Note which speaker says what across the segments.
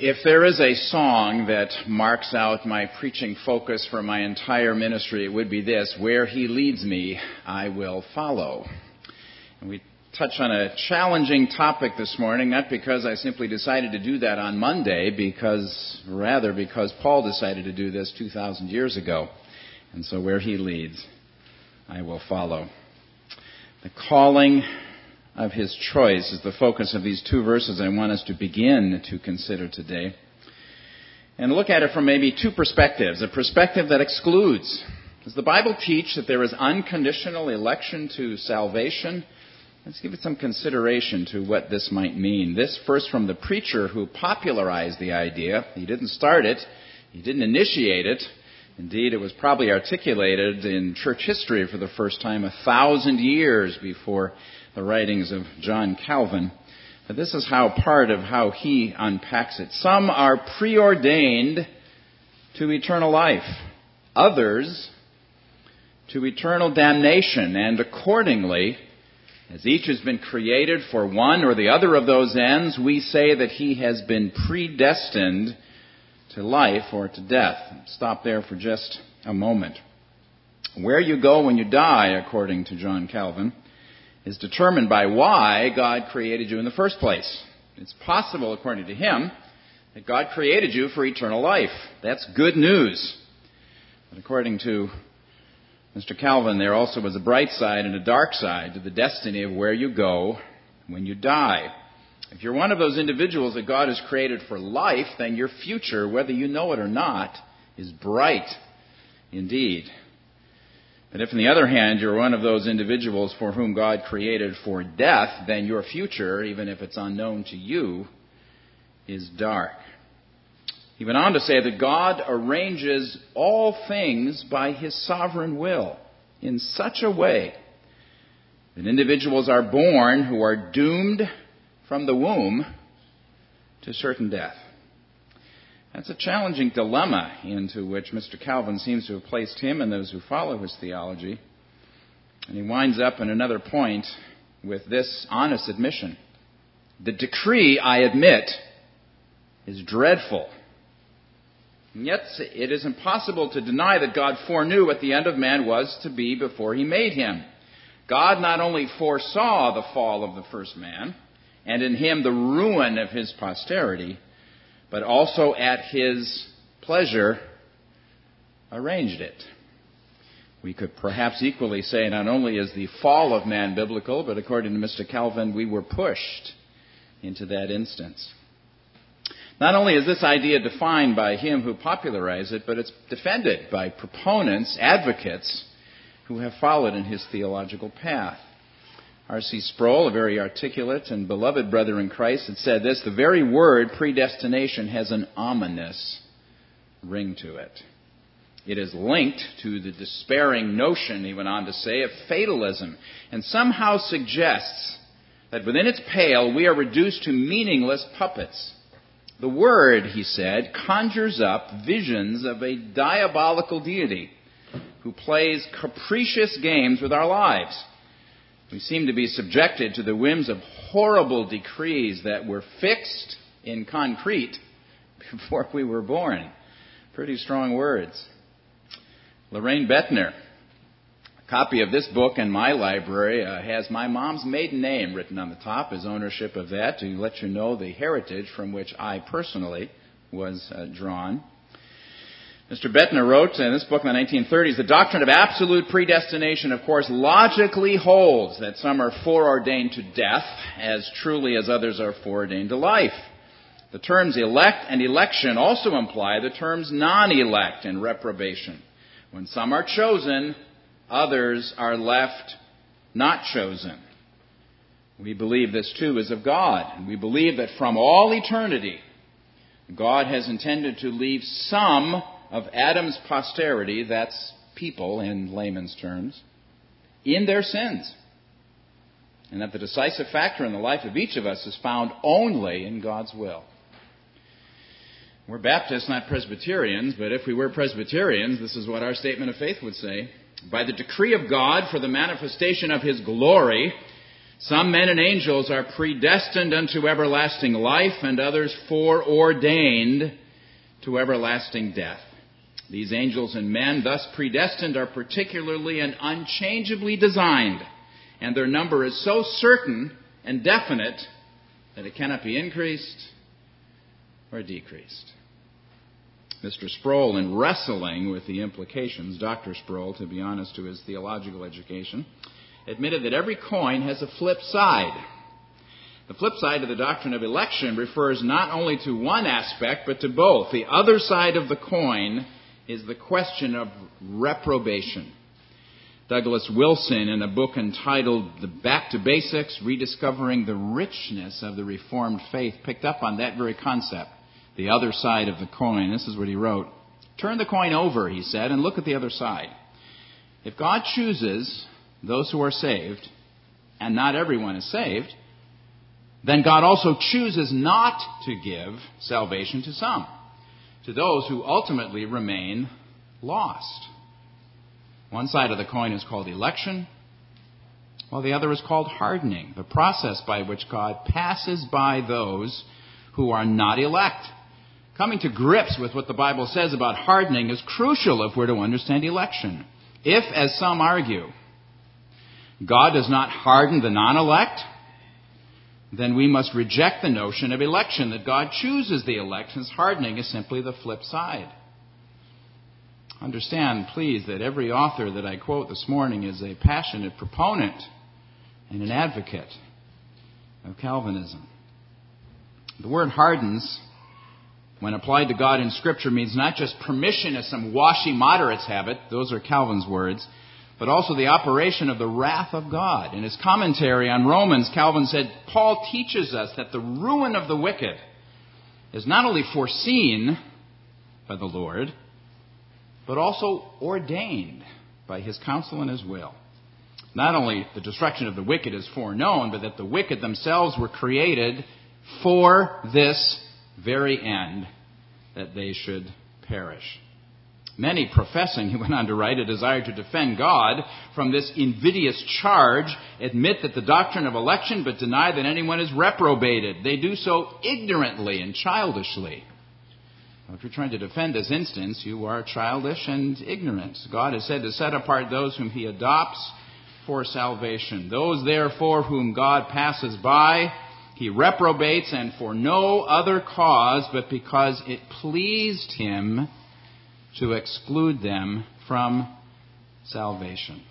Speaker 1: If there is a song that marks out my preaching focus for my entire ministry, it would be this: where he leads me, I will follow. And we touch on a challenging topic this morning, not because I simply decided to do that on Monday, rather because Paul decided to do this 2,000 years ago. And so where he leads, I will follow. The calling of his choice is the focus of these two verses I want us to begin to consider today. And look at it from maybe two perspectives. A perspective that excludes. Does the Bible teach that there is unconditional election to salvation? Let's give it some consideration to what this might mean. This first from the preacher who popularized the idea. He didn't start it. He didn't initiate it. Indeed, it was probably articulated in church history for the first time 1,000 years before the writings of John Calvin. But this is part of how he unpacks it. Some are preordained to eternal life. Others to eternal damnation. And accordingly, as each has been created for one or the other of those ends, we say that he has been predestined to life or to death. Stop there for just a moment. Where you go when you die, according to John Calvin, is determined by why God created you in the first place. It's possible, according to him, that God created you for eternal life. That's good news. But according to Mr. Calvin, there also was a bright side and a dark side to the destiny of where you go when you die. If you're one of those individuals that God has created for life, then your future, whether you know it or not, is bright indeed. But if, on the other hand, you're one of those individuals for whom God created for death, then your future, even if it's unknown to you, is dark. He went on to say that God arranges all things by his sovereign will in such a way that individuals are born who are doomed from the womb to certain death. That's a challenging dilemma into which Mr. Calvin seems to have placed him and those who follow his theology. And he winds up in another point with this honest admission. The decree, I admit, is dreadful. And yet it is impossible to deny that God foreknew what the end of man was to be before he made him. God not only foresaw the fall of the first man, and in him the ruin of his posterity, but also at his pleasure arranged it. We could perhaps equally say not only is the fall of man biblical, but according to Mr. Calvin, we were pushed into that instance. Not only is this idea defined by him who popularized it, but it's defended by proponents, advocates, who have followed in his theological path. R.C. Sproul, a very articulate and beloved brother in Christ, had said this: the very word predestination has an ominous ring to it. It is linked to the despairing notion, he went on to say, of fatalism, and somehow suggests that within its pale we are reduced to meaningless puppets. The word, he said, conjures up visions of a diabolical deity who plays capricious games with our lives. We seem to be subjected to the whims of horrible decrees that were fixed in concrete before we were born. Pretty strong words. Lorraine Bettner, a copy of this book in my library has my mom's maiden name written on the top as ownership of that, to let you know the heritage from which I personally was drawn. Mr. Bettner wrote in this book in the 1930s, the doctrine of absolute predestination, of course, logically holds that some are foreordained to death as truly as others are foreordained to life. The terms elect and election also imply the terms non-elect and reprobation. When some are chosen, others are left not chosen. We believe this too is of God. And we believe that from all eternity, God has intended to leave some of Adam's posterity, that's people in layman's terms, in their sins. And that the decisive factor in the life of each of us is found only in God's will. We're Baptists, not Presbyterians, but if we were Presbyterians, this is what our statement of faith would say. By the decree of God for the manifestation of his glory, Some men and angels are predestined unto everlasting life, and others foreordained to everlasting death. These angels and men, thus predestined, are particularly and unchangeably designed, and their number is so certain and definite that it cannot be increased or decreased. Mr. Sproul, in wrestling with the implications, Dr. Sproul, to be honest, to his theological education, admitted that every coin has a flip side. The flip side of the doctrine of election refers not only to one aspect, but to both. The other side of the coin is the question of reprobation. Douglas Wilson, in a book entitled The Back to Basics, Rediscovering the Richness of the Reformed Faith, picked up on that very concept, the other side of the coin. This is what he wrote. Turn the coin over, he said, and look at the other side. If God chooses those who are saved, and not everyone is saved, then God also chooses not to give salvation to some, to those who ultimately remain lost. One side of the coin is called election, while the other is called hardening, the process by which God passes by those who are not elect. Coming to grips with what the Bible says about hardening is crucial if we're to understand election. If, as some argue, God does not harden the non-elect, then we must reject the notion of election, that God chooses the elect, since hardening is simply the flip side. Understand, please, that every author that I quote this morning is a passionate proponent and an advocate of Calvinism. The word hardens, when applied to God in Scripture, means not just permission as some washy moderates have it, those are Calvin's words, but also the operation of the wrath of God. In his commentary on Romans, Calvin said, Paul teaches us that the ruin of the wicked is not only foreseen by the Lord, but also ordained by his counsel and his will. Not only the destruction of the wicked is foreknown, but that the wicked themselves were created for this very end, that they should perish. Many professing, he went on to write, a desire to defend God from this invidious charge, admit that the doctrine of election, but deny that anyone is reprobated. They do so ignorantly and childishly. If you're trying to defend this instance, you are childish and ignorant. God is said to set apart those whom he adopts for salvation. Those, therefore, whom God passes by, he reprobates, and for no other cause but because it pleased him to exclude them from salvation.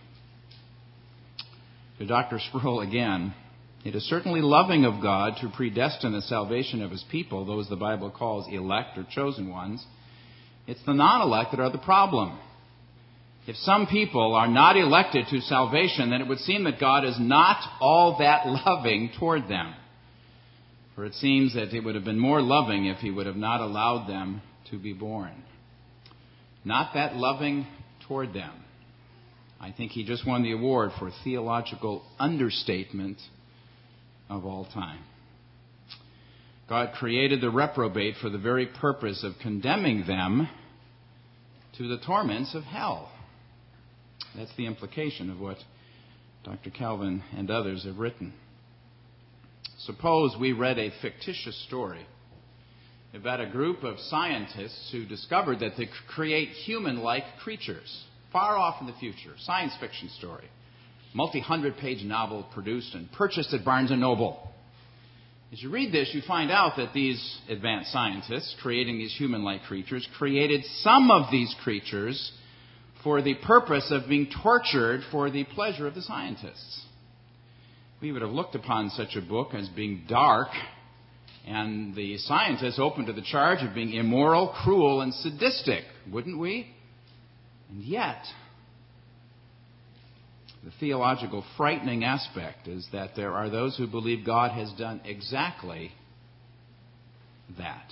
Speaker 1: To Dr. Sproul again, it is certainly loving of God to predestine the salvation of his people, those the Bible calls elect or chosen ones. It's the non-elect that are the problem. If some people are not elected to salvation, then it would seem that God is not all that loving toward them. For it seems that it would have been more loving if he would have not allowed them to be born. Not that loving toward them. I think he just won the award for theological understatement of all time. God created the reprobate for the very purpose of condemning them to the torments of hell. That's the implication of what Dr. Calvin and others have written. Suppose we read a fictitious story about a group of scientists who discovered that they could create human-like creatures far off in the future. Science fiction story. Multi-hundred-page novel produced and purchased at Barnes & Noble. As you read this, you find out that these advanced scientists, creating these human-like creatures, created some of these creatures for the purpose of being tortured for the pleasure of the scientists. We would have looked upon such a book as being dark, and the scientists open to the charge of being immoral, cruel, and sadistic, wouldn't we? And yet, the theological frightening aspect is that there are those who believe God has done exactly that.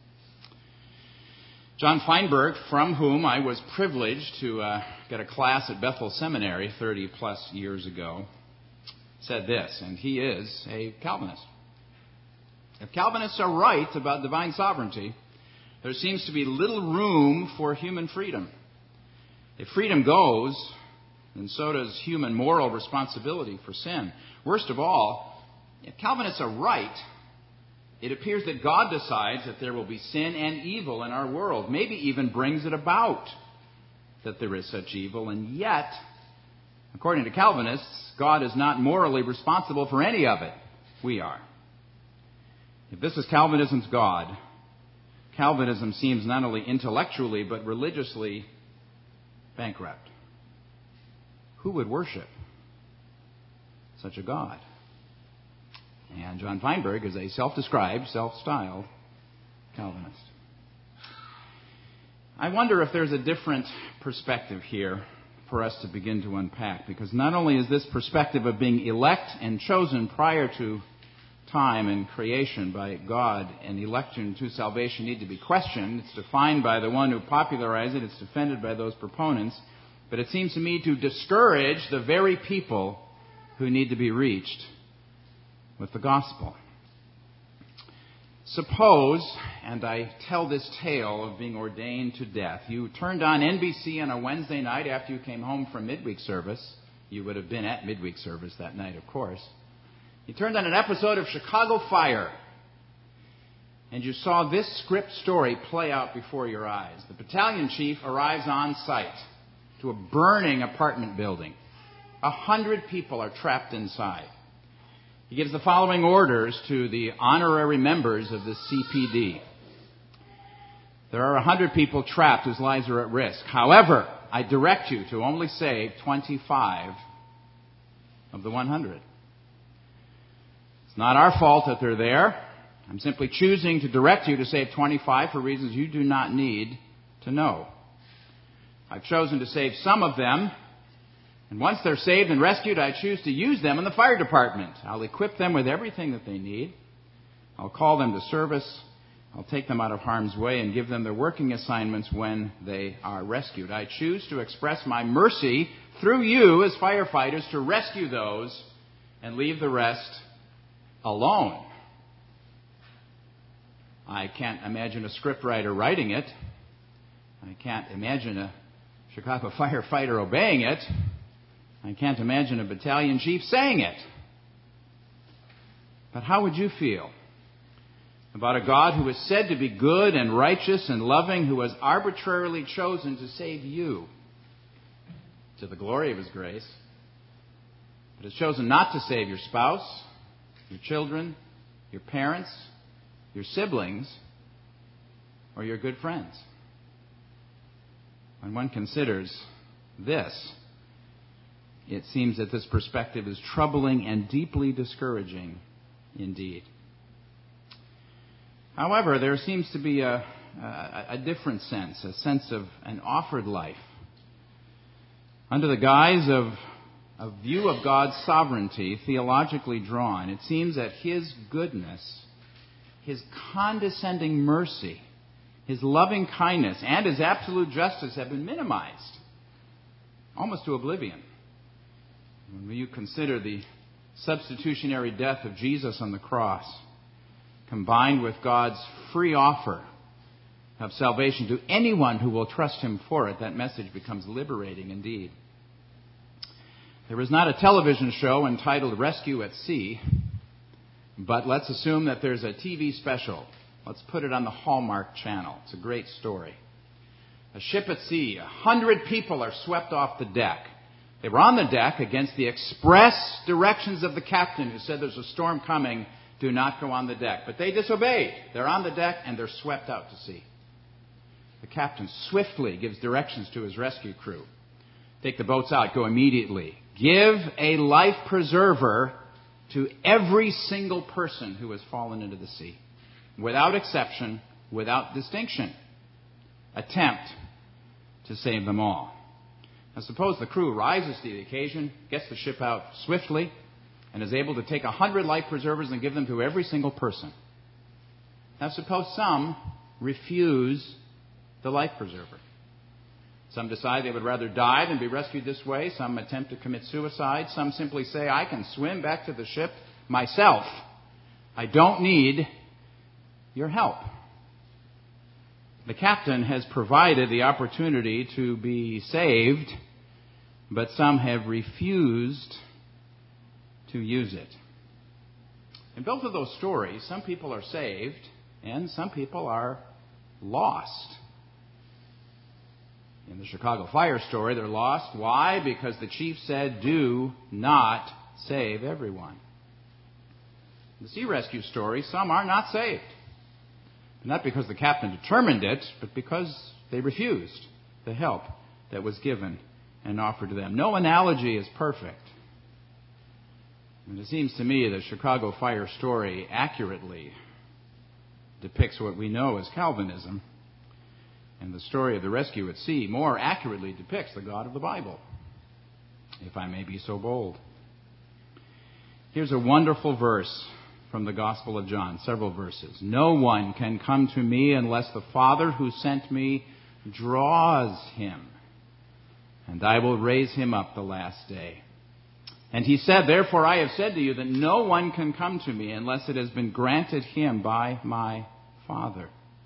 Speaker 1: John Feinberg, from whom I was privileged to get a class at Bethel Seminary 30 plus years ago, said this, and he is a Calvinist. If Calvinists are right about divine sovereignty, there seems to be little room for human freedom. If freedom goes, and so does human moral responsibility for sin. Worst of all, if Calvinists are right, it appears that God decides that there will be sin and evil in our world, maybe even brings it about that there is such evil, and yet, according to Calvinists, God is not morally responsible for any of it. We are. If this is Calvinism's God, Calvinism seems not only intellectually but religiously bankrupt. Who would worship such a God? And John Feinberg is a self-described, self-styled Calvinist. I wonder if there's a different perspective here for us to begin to unpack, because not only is this perspective of being elect and chosen prior to time and creation by God and election to salvation need to be questioned. It's defined by the one who popularized it. It's defended by those proponents. But it seems to me to discourage the very people who need to be reached with the gospel. Suppose, and I tell this tale of being ordained to death, you turned on NBC on a Wednesday night after you came home from midweek service. You would have been at midweek service that night, of course. You turned on an episode of Chicago Fire, and you saw this script story play out before your eyes. The battalion chief arrives on site to a burning apartment building. 100 people are trapped inside. He gives the following orders to the honorary members of the CPD. There are 100 people trapped whose lives are at risk. However, I direct you to only save 25 of the 100. It's not our fault that they're there. I'm simply choosing to direct you to save 25 for reasons you do not need to know. I've chosen to save some of them, and once they're saved and rescued, I choose to use them in the fire department. I'll equip them with everything that they need. I'll call them to service. I'll take them out of harm's way and give them their working assignments when they are rescued. I choose to express my mercy through you as firefighters to rescue those and leave the rest alone. I can't imagine a scriptwriter writing it. I can't imagine a Chicago firefighter obeying it. I can't imagine a battalion chief saying it. But how would you feel about a God who is said to be good and righteous and loving, who has arbitrarily chosen to save you to the glory of His grace, but has chosen not to save your spouse, your children, your parents, your siblings, or your good friends? When one considers this, it seems that this perspective is troubling and deeply discouraging indeed. However, there seems to be a different sense, a sense of an offered life. Under the guise of a view of God's sovereignty, theologically drawn, it seems that His goodness, His condescending mercy, His loving kindness, and His absolute justice have been minimized, almost to oblivion. When you consider the substitutionary death of Jesus on the cross, combined with God's free offer of salvation to anyone who will trust Him for it, that message becomes liberating indeed. There is not a television show entitled Rescue at Sea, but let's assume that there's a TV special. Let's put it on the Hallmark Channel. It's a great story. A ship at sea, 100 people are swept off the deck. They were on the deck against the express directions of the captain, who said there's a storm coming, do not go on the deck. But they disobeyed. They're on the deck and they're swept out to sea. The captain swiftly gives directions to his rescue crew. Take the boats out, go immediately. Give a life preserver to every single person who has fallen into the sea. Without exception, without distinction. Attempt to save them all. Now suppose the crew rises to the occasion, gets the ship out swiftly, and is able to take 100 life preservers and give them to every single person. Now suppose some refuse the life preserver. Some decide they would rather die than be rescued this way. Some attempt to commit suicide. Some simply say, I can swim back to the ship myself. I don't need your help. The captain has provided the opportunity to be saved, but some have refused to use it. In both of those stories, some people are saved and some people are lost. In the Chicago fire story, they're lost. Why? Because the chief said, "Do not save everyone." In the sea rescue story, some are not saved. Not because the captain determined it, but because they refused the help that was given and offered to them. No analogy is perfect. And it seems to me the Chicago fire story accurately depicts what we know as Calvinism. And the story of the rescue at sea more accurately depicts the God of the Bible, if I may be so bold. Here's a wonderful verse from the Gospel of John, several verses. "No one can come to me unless the Father who sent me draws him, and I will raise him up the last day." And he said, "Therefore I have said to you that no one can come to me unless it has been granted him by my Father."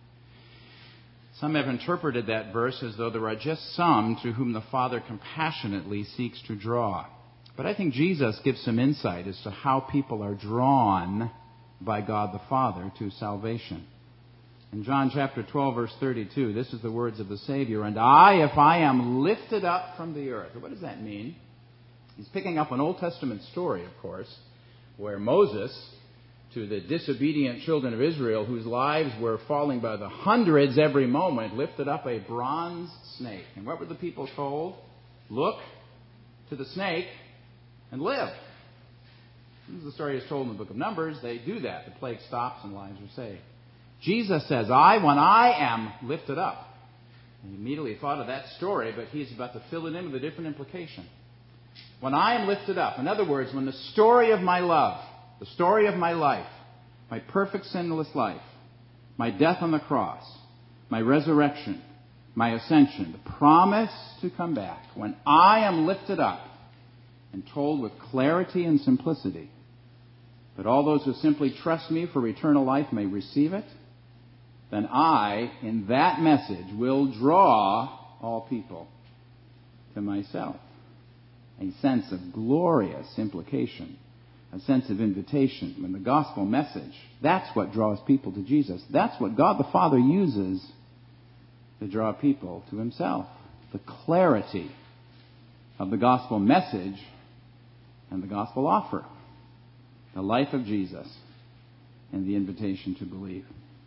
Speaker 1: Some have interpreted that verse as though there are just some to whom the Father compassionately seeks to draw. But I think Jesus gives some insight as to how people are drawn by God the Father to salvation. In John chapter 12, verse 32, this is the words of the Savior, "And I, if I am lifted up from the earth." What does that mean? He's picking up an Old Testament story, of course, where Moses, to the disobedient children of Israel, whose lives were falling by the hundreds every moment, lifted up a bronze snake. And what were the people told? Look to the snake and live. This is the story is told in the book of Numbers. They do that. The plague stops and lives are saved. Jesus says, when I am lifted up. And he immediately thought of that story, but he's about to fill it in with a different implication. When I am lifted up, in other words, when the story of my love, the story of my life, my perfect sinless life, my death on the cross, my resurrection, my ascension, the promise to come back, when I am lifted up and told with clarity and simplicity that all those who simply trust me for eternal life may receive it, then I, in that message, will draw all people to myself. A sense of glorious implication, a sense of invitation. When the gospel message, that's what draws people to Jesus. That's what God the Father uses to draw people to himself. The clarity of the gospel message and the gospel offer. The life of Jesus and the invitation to believe.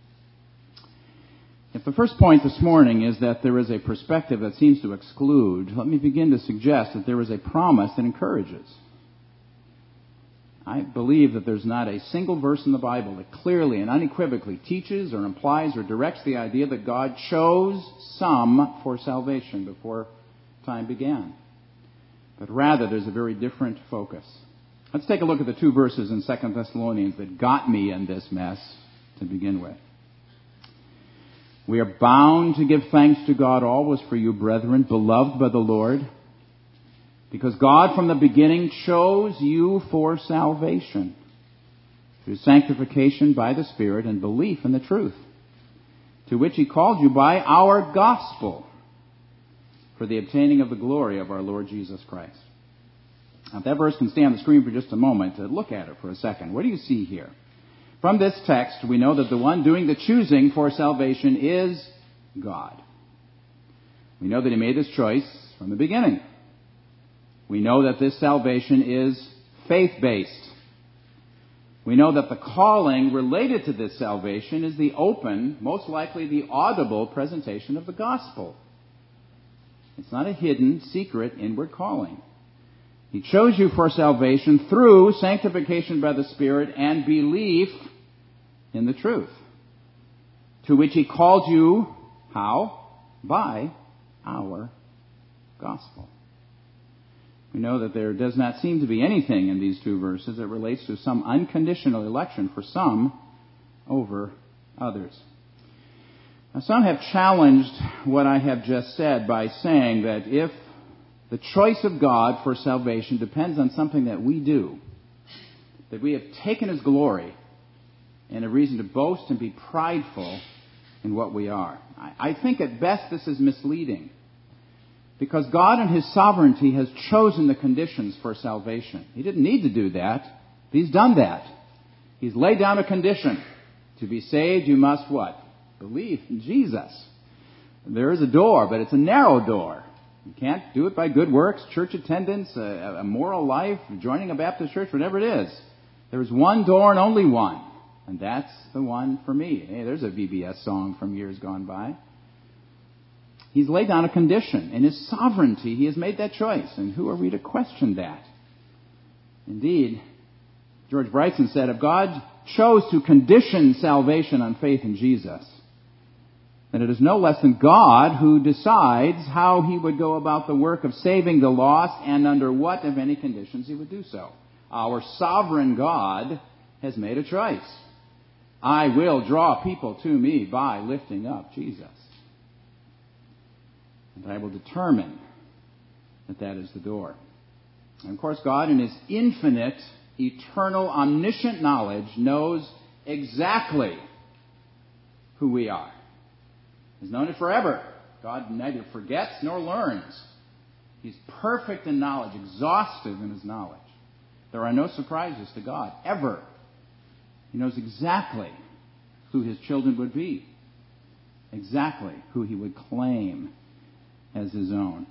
Speaker 1: If the first point this morning is that there is a perspective that seems to exclude, let me begin to suggest that there is a promise that encourages. I believe that there's not a single verse in the Bible that clearly and unequivocally teaches or implies or directs the idea that God chose some for salvation before time began. But rather, there's a very different focus. Let's take a look at the two verses in 2 Thessalonians that got me in this mess to begin with. "We are bound to give thanks to God always for you, brethren, beloved by the Lord, because God from the beginning chose you for salvation, through sanctification by the Spirit and belief in the truth, to which he called you by our gospel, for the obtaining of the glory of our Lord Jesus Christ." Now, that verse can stay on the screen for just a moment. Look at it for a second. What do you see here? From this text, we know that the one doing the choosing for salvation is God. We know that he made this choice from the beginning. We know that this salvation is faith-based. We know that the calling related to this salvation is the open, most likely the audible presentation of the gospel. It's not a hidden, secret, inward calling. He chose you for salvation through sanctification by the Spirit and belief in the truth, to which he called you, how? By our gospel. We know that there does not seem to be anything in these two verses that relates to some unconditional election for some over others. Now, some have challenged what I have just said by saying that if the choice of God for salvation depends on something that we do, that we have taken his glory and a reason to boast and be prideful in what we are. I think at best this is misleading.
Speaker 2: Because God in His sovereignty has chosen the conditions for salvation. He didn't need to do that. He's done that. He's laid down a condition. To be saved, you must what? Believe in Jesus. There is a door, but it's a narrow door. You can't do it by good works, church attendance, a moral life, joining a Baptist church, whatever it is. There's one door and only one. And that's the one for me. Hey, there's a VBS song from years gone by. He's laid down a condition. In His sovereignty, He has made that choice. And who are we to question that? Indeed, George Bryson said, if God chose to condition salvation on faith in Jesus, then it is no less than God who decides how He would go about the work of saving the lost and under what, if any, conditions He would do so. Our sovereign God has made a choice. I will draw people to me by lifting up Jesus. And I will determine that that is the door. And of course, God in His infinite, eternal, omniscient knowledge knows exactly who we are. He's known it forever. God neither forgets nor learns. He's perfect in knowledge, exhaustive in His knowledge. There are no surprises to God, ever. He knows exactly who His children would be, exactly who He would claim as His own.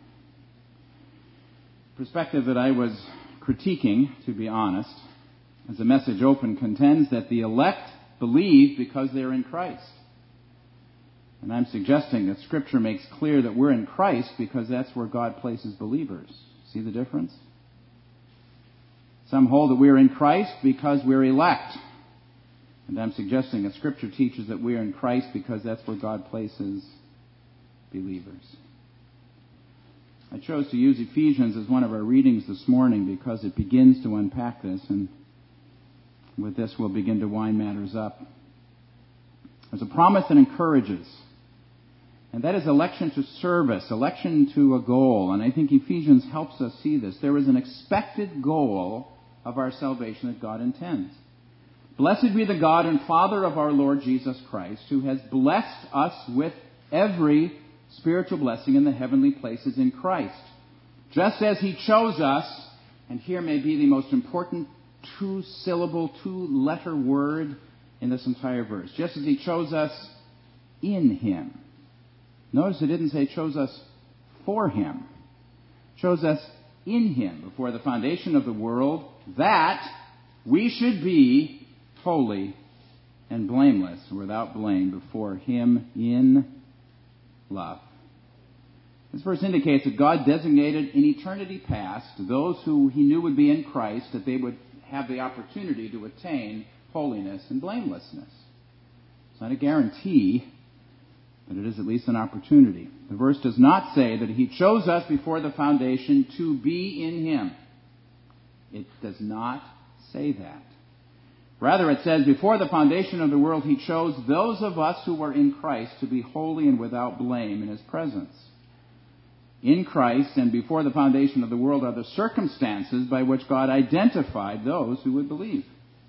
Speaker 2: The perspective that I was critiquing, to be honest, as the message open, contends that the elect believe because they're in Christ. And I'm suggesting that Scripture makes clear that we're in Christ because that's where God places believers. See the difference? Some hold that we're in Christ because we're elect. And I'm suggesting that Scripture teaches that we're in Christ because that's where God places believers. I chose to use Ephesians as one of our readings this morning because it begins to unpack this, and with this we'll begin to wind matters up. There's a promise that encourages, and that is election to service, election to a goal. And I think Ephesians helps us see this. There is an expected goal of our salvation that God intends. Blessed be the God and Father of our Lord Jesus Christ, who has blessed us with every spiritual blessing in the heavenly places in Christ, just as He chose us, and here may be the most important two-syllable, two-letter word in this entire verse, just as He chose us in Him. Notice it didn't say chose us for Him. Chose us in Him before the foundation of the world, that we should be holy and blameless, without blame, before Him in love. This verse indicates that God designated in eternity past those who He knew would be in Christ, that they would have the opportunity to attain holiness and blamelessness. It's not a guarantee, but it is at least an opportunity. The verse does not say that He chose us before the foundation to be in Him. It does not say that. Rather, it says, before the foundation of the world, He chose those of us who were in Christ to be holy and without blame in His presence. In Christ and before the foundation of the world are the circumstances by which God identified those who would believe.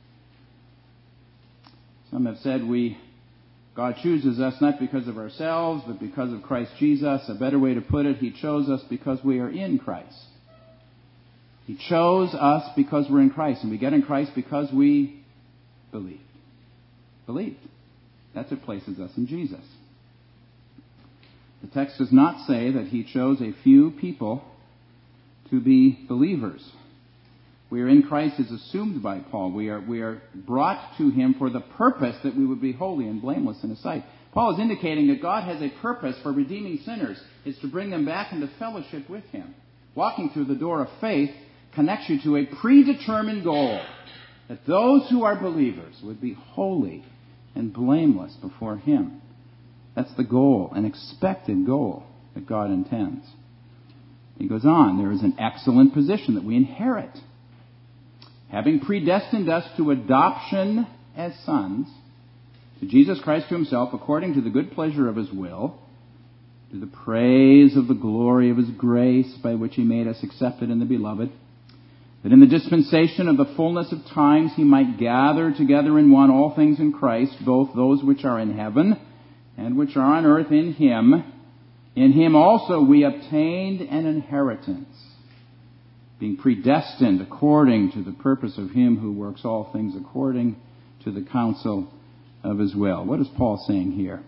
Speaker 2: Some have said God chooses us not because of ourselves, but because of Christ Jesus. A better way to put it, He chose us because we are in Christ. He chose us because we're in Christ, and we get in Christ because we believed. Believed. That's what places us in Jesus. The text does not say that He chose a few people to be believers. We are in Christ is assumed by Paul. We are brought to Him for the purpose that we would be holy and blameless in His sight. Paul is indicating that God has a purpose for redeeming sinners. It's to bring them back into fellowship with Him. Walking through the door of faith connects you to a predetermined goal, that those who are believers would be holy and blameless before Him. That's the goal, an expected goal that God intends. He goes on, there is an excellent position that we inherit. Having predestined us to adoption as sons, to Jesus Christ to Himself, according to the good pleasure of His will, to the praise of the glory of His grace, by which He made us accepted in the Beloved, that in the dispensation of the fullness of times He might gather together in one all things in Christ, both those which are in heaven and which are on earth in Him, In him also we obtained an inheritance, being predestined according to the purpose of him who works all things according to the counsel of his will. What is Paul saying here?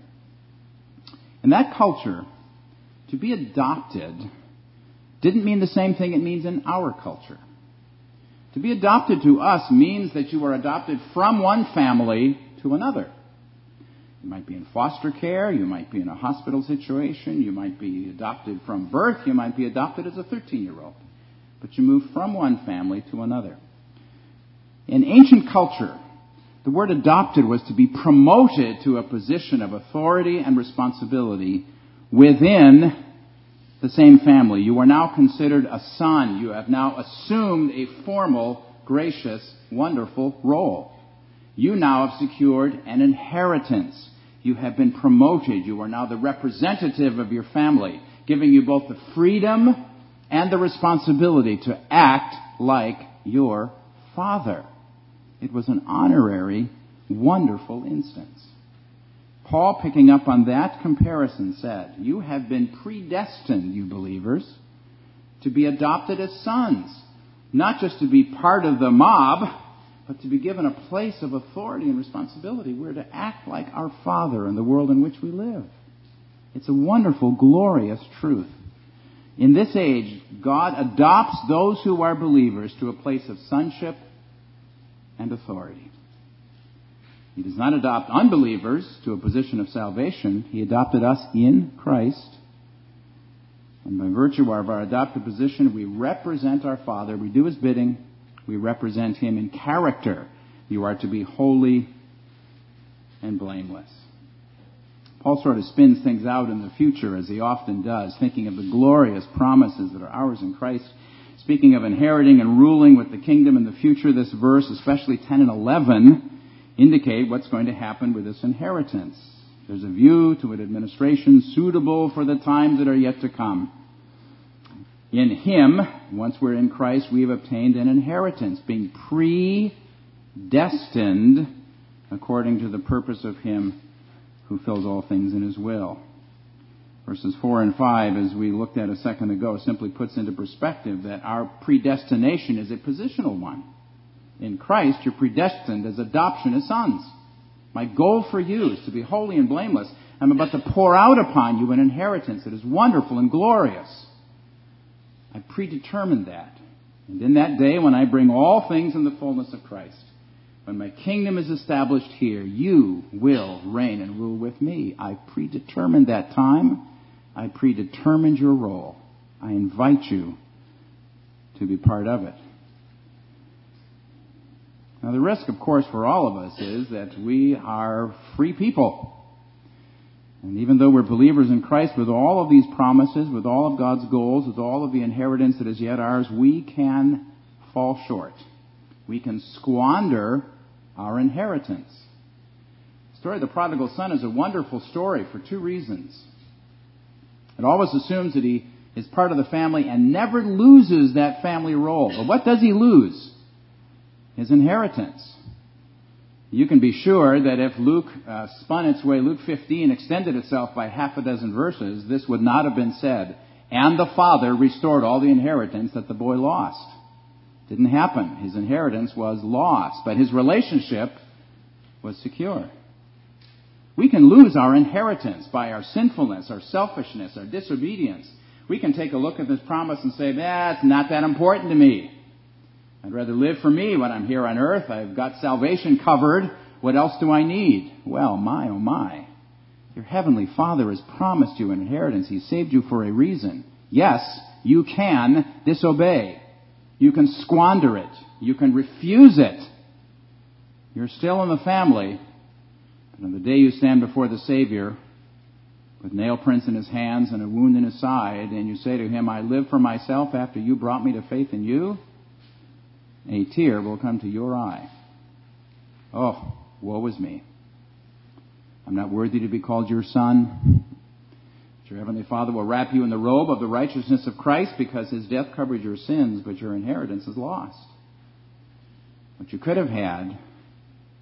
Speaker 2: In that culture, to be adopted didn't mean the same thing it means in our culture. To be adopted to us means that you are adopted from one family to another. You might be in foster care, you might be in a hospital situation, you might be adopted from birth, you might be adopted as a 13-year-old. But you move from one family to another. In ancient culture, the word adopted was to be promoted to a position of authority and responsibility within the same family. You are now considered a son. You have now assumed a formal, gracious, wonderful role. You now have secured an inheritance. You have been promoted. You are now the representative of your family, giving you both the freedom and the responsibility to act like your father. It was an honorary, wonderful instance. Paul, picking up on that comparison, said, you have been predestined, you believers, to be adopted as sons, not just to be part of the mob, but to be given a place of authority and responsibility. We're to act like our Father in the world in which we live. It's a wonderful, glorious truth. In this age, God adopts those who are believers to a place of sonship and authority. He does not adopt unbelievers to a position of salvation. He adopted us in Christ. And by virtue of our adopted position, we represent our Father. We do His bidding. We represent Him in character. You are to be holy and blameless. Paul sort of spins things out in the future, as he often does, thinking of the glorious promises that are ours in Christ. Speaking of inheriting and ruling with the kingdom in the future, this verse, especially 10 and 11, indicate what's going to happen with this inheritance. There's a view to an administration suitable for the times that are yet to come. In Him, once we're in Christ, we have obtained an inheritance, being predestined according to the purpose of Him who fills all things in His will. Verses 4 and 5, as we looked at a second ago, simply puts into perspective that our predestination is a positional one. In Christ, you're predestined as adoption as sons. My goal for you is to be holy and blameless. I'm about to pour out upon you an inheritance that is wonderful and glorious. I predetermined that. And in that day, when I bring all things in the fullness of Christ, when my kingdom is established here, you will reign and rule with me. I predetermined that time. I predetermined your role. I invite you to be part of it. Now, the risk, of course, for all of us is that we are free people. And even though we're believers in Christ, with all of these promises, with all of God's goals, with all of the inheritance that is yet ours, we can fall short. We can squander our inheritance. The story of the prodigal son is a wonderful story for two reasons. It always assumes that he is part of the family and never loses that family role. But what does he lose? His inheritance. You can be sure that if Luke spun its way, Luke 15 extended itself by half a dozen verses, this would not have been said. And the father restored all the inheritance that the boy lost. Didn't happen. His inheritance was lost, but his relationship was secure. We can lose our inheritance by our sinfulness, our selfishness, our disobedience. We can take a look at this promise and say, it's not that important to me. I'd rather live for me when I'm here on earth. I've got salvation covered. What else do I need? Well, my, oh my. Your heavenly Father has promised you an inheritance. He saved you for a reason. Yes, you can disobey. You can squander it. You can refuse it. You're still in the family. But on the day you stand before the Savior with nail prints in His hands and a wound in His side, and you say to Him, I live for myself after you brought me to faith in you, a tear will come to your eye. Oh, woe is me. I'm not worthy to be called your son. Your Heavenly Father will wrap you in the robe of the righteousness of Christ because His death covered your sins, but your inheritance is lost. What you could have had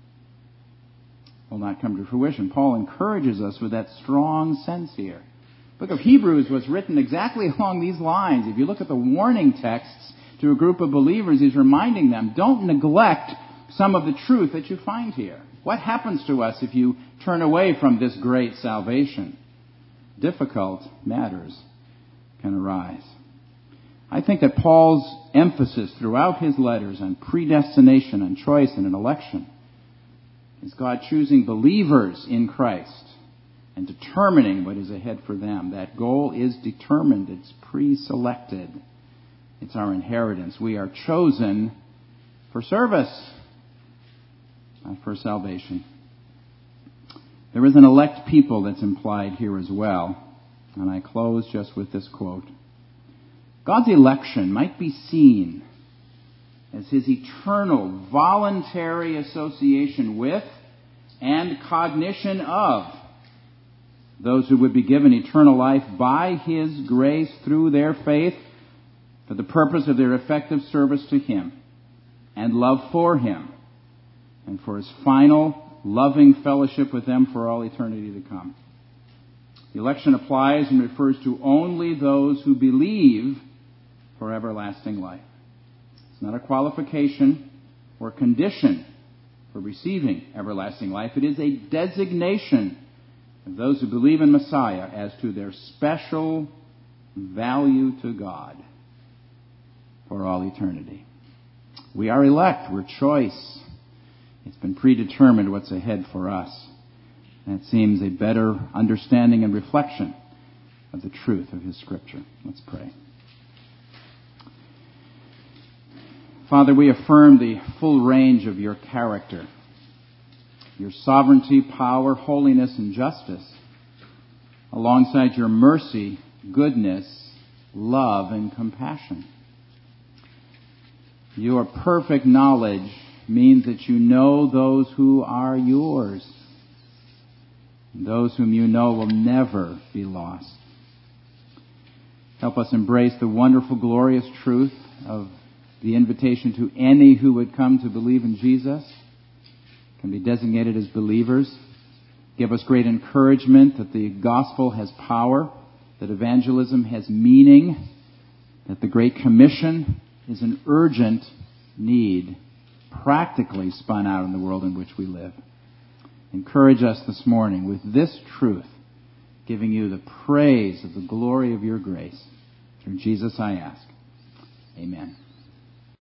Speaker 2: will not come to fruition. Paul encourages us with that strong sense here The book of Hebrews was written exactly along these lines. If you look at the warning texts to a group of believers, he's reminding them, don't neglect some of the truth that you find here. What happens to us if you turn away from this great salvation? Difficult matters can arise. I think that Paul's emphasis throughout his letters on predestination and choice and an election is God choosing believers in Christ and determining what is ahead for them. That goal is determined. It's pre-selected. It's our inheritance. We are chosen for service, not for salvation. There is an elect people that's implied here as well. And I close just with this quote. God's election might be seen as his eternal, voluntary association with and cognition of those who would be given eternal life by his grace through their faith for the purpose of their effective service to him and love for him and for his final loving fellowship with them for all eternity to come. The election applies and refers to only those who believe for everlasting life. It's not a qualification or condition for receiving everlasting life. It is a designation of those who believe in Messiah as to their special value to God for all eternity. We are elect. We're choice. It's been predetermined what's ahead for us. And it seems a better understanding and reflection of the truth of his Scripture. Let's pray. Father, we affirm the full range of your character, your sovereignty, power, holiness, and justice, alongside your mercy, goodness, love, and compassion. Your perfect knowledge means that you know those who are yours. Those whom you know will never be lost. Help us embrace the wonderful, glorious truth of the invitation to any who would come to believe in Jesus, can be designated as believers. Give us great encouragement that the gospel has power, that evangelism has meaning, that the Great Commission is an urgent need, practically spun out in the world in which we live. Encourage us this morning with this truth, giving you the praise of the glory of your grace. Through Jesus I ask. Amen.